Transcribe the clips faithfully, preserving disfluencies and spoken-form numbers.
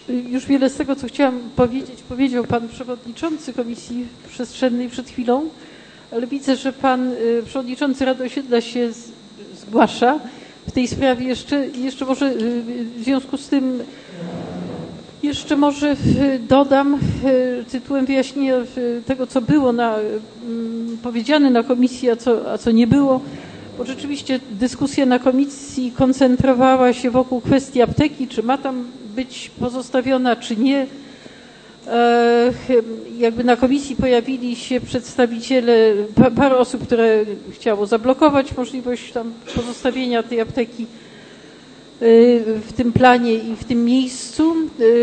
już wiele z tego, co chciałam powiedzieć, powiedział pan przewodniczący Komisji Przestrzennej przed chwilą, ale widzę, że pan przewodniczący Rady Osiedla się z, zgłasza w tej sprawie. Jeszcze, jeszcze może w związku z tym jeszcze może dodam tytułem wyjaśnienia tego, co było na, powiedziane na komisji, a co, a co nie było. Bo rzeczywiście dyskusja na komisji koncentrowała się wokół kwestii apteki, czy ma tam być pozostawiona, czy nie. Jakby na komisji pojawili się przedstawiciele, parę osób, które chciało zablokować możliwość tam pozostawienia tej apteki w tym planie i w tym miejscu.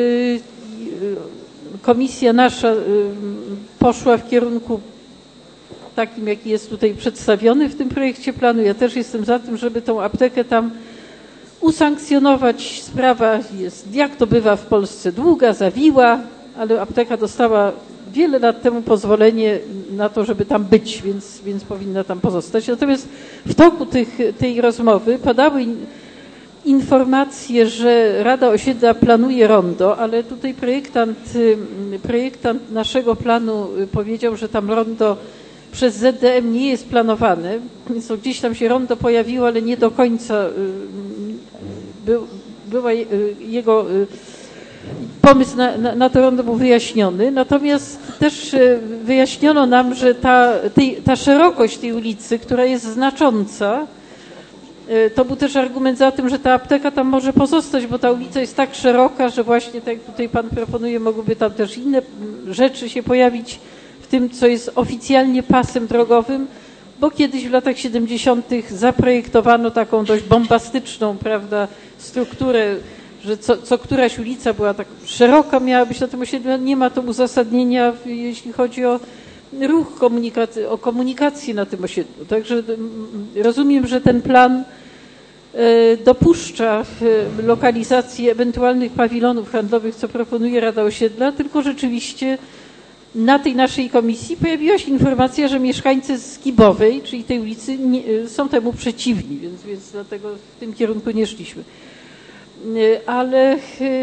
Komisja nasza poszła w kierunku takim, jaki jest tutaj przedstawiony w tym projekcie planu. Ja też jestem za tym, żeby tą aptekę tam usankcjonować. Sprawa jest, jak to bywa w Polsce, długa, zawiła, ale apteka dostała wiele lat temu pozwolenie na to, żeby tam być, więc, więc powinna tam pozostać. Natomiast w toku tych, tej rozmowy padały informacje, że Rada Osiedla planuje rondo, ale tutaj projektant, projektant naszego planu powiedział, że tam rondo przez Z D M nie jest planowane, więc to gdzieś tam się rondo pojawiło, ale nie do końca był, była jego pomysł na, na, na to rondo był wyjaśniony. Natomiast też wyjaśniono nam, że ta, tej, ta szerokość tej ulicy, która jest znacząca, to był też argument za tym, że ta apteka tam może pozostać, bo ta ulica jest tak szeroka, że właśnie tak jak tutaj pan proponuje, mogłyby tam też inne rzeczy się pojawić w tym, co jest oficjalnie pasem drogowym, bo kiedyś w latach siedemdziesiątych zaprojektowano taką dość bombastyczną, prawda, strukturę, że co, co któraś ulica była tak szeroka, miała być na tym osiedlu. Nie ma to uzasadnienia, jeśli chodzi o ruch komunikacji, o komunikację na tym osiedlu. Także rozumiem, że ten plan dopuszcza lokalizację ewentualnych pawilonów handlowych, co proponuje Rada Osiedla, tylko rzeczywiście na tej naszej komisji pojawiła się informacja, że mieszkańcy z Gibowej, czyli tej ulicy, nie, są temu przeciwni, więc, więc dlatego w tym kierunku nie szliśmy. Ale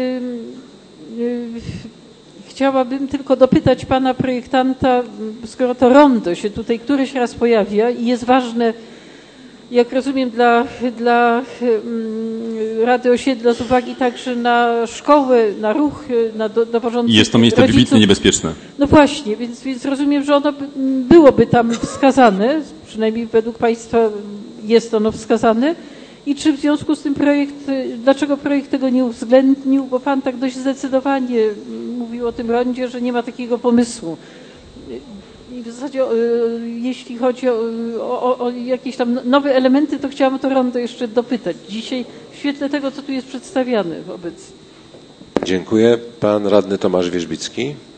chciałabym tylko dopytać pana projektanta, skoro to rondo się tutaj któryś raz pojawia i jest ważne, jak rozumiem, dla, dla Rady Osiedla z uwagi także na szkołę, na ruch, na do, do porządku. Jest to miejsce rodziców wybitnie niebezpieczne. No właśnie, więc, więc rozumiem, że ono byłoby tam wskazane, przynajmniej według państwa jest ono wskazane. I czy w związku z tym projekt, dlaczego projekt tego nie uwzględnił, bo pan tak dość zdecydowanie mówił o tym rondzie, że nie ma takiego pomysłu. I w zasadzie jeśli chodzi o, o, o jakieś tam nowe elementy, to chciałam o to rondo jeszcze dopytać dzisiaj w świetle tego, co tu jest przedstawiane obecnie. Dziękuję. Pan radny Tomasz Wierzbicki.